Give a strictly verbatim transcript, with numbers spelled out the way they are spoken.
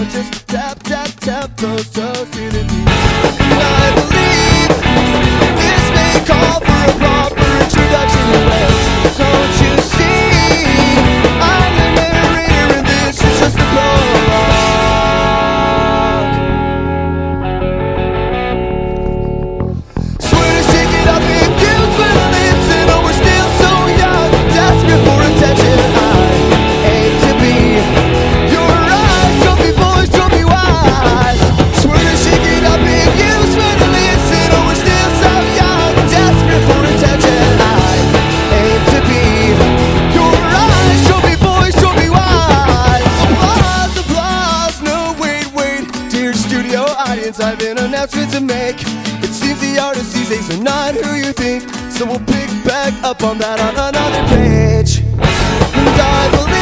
know, just tap, tap, tap those toes to the beat. And I believe this may call for a proper introduction. But don't you see, I'm the narrator and this is just the prologue. Swear to shake it up if you swear to listen. Oh, we're still so young, desperate for attention. I aim to be your eyes, show me boys, show me wise. Swear to shake it up if you swear to listen. Oh, we're still so young, desperate for attention. I aim to be your eyes, show me boys, show me wise. Applause, applause, no wait, wait. Dear studio audience, I've an announcement to make. It seems the artists these days are not who you think, so we'll pick back up on that on another page. And I believe